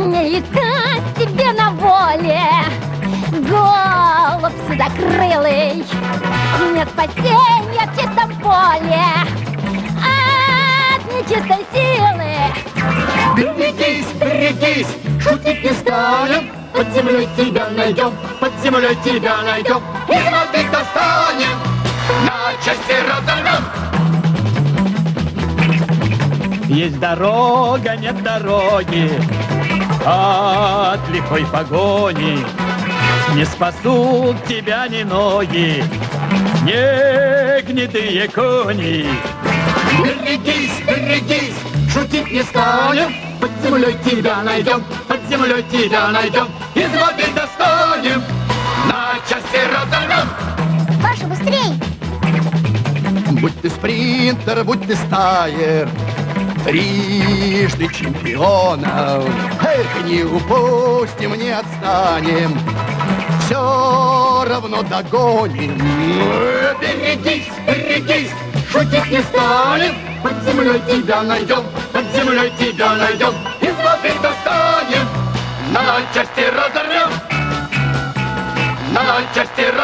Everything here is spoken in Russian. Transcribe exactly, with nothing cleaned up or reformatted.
Не искать тебе на воле, голубь сизокрылый. Нет спасения в чистом поле от нечистой силы. Берегись, берегись, шутить не станем. Под землей тебя найдем, под землей тебя найдем. Из воды достанем, на части разорвем. Есть дорога, нет дороги от лихой погони. Не спасут тебя ни ноги, ни гнедые кони. Берегись, берегись, шутить не станем. Под землей тебя найдем, под землей тебя найдем. Из воды достанем, на части разорвем. Паша, быстрей! Будь ты спринтер, будь ты стайер, трижды чемпионов. Эх, не упустим, не отстанем, все равно догоним. Берегись, берегись, шутить не станем. Под землей тебя найдем, под землей тебя найдем. Из воды достанем, на части разорвем, на части разорвем.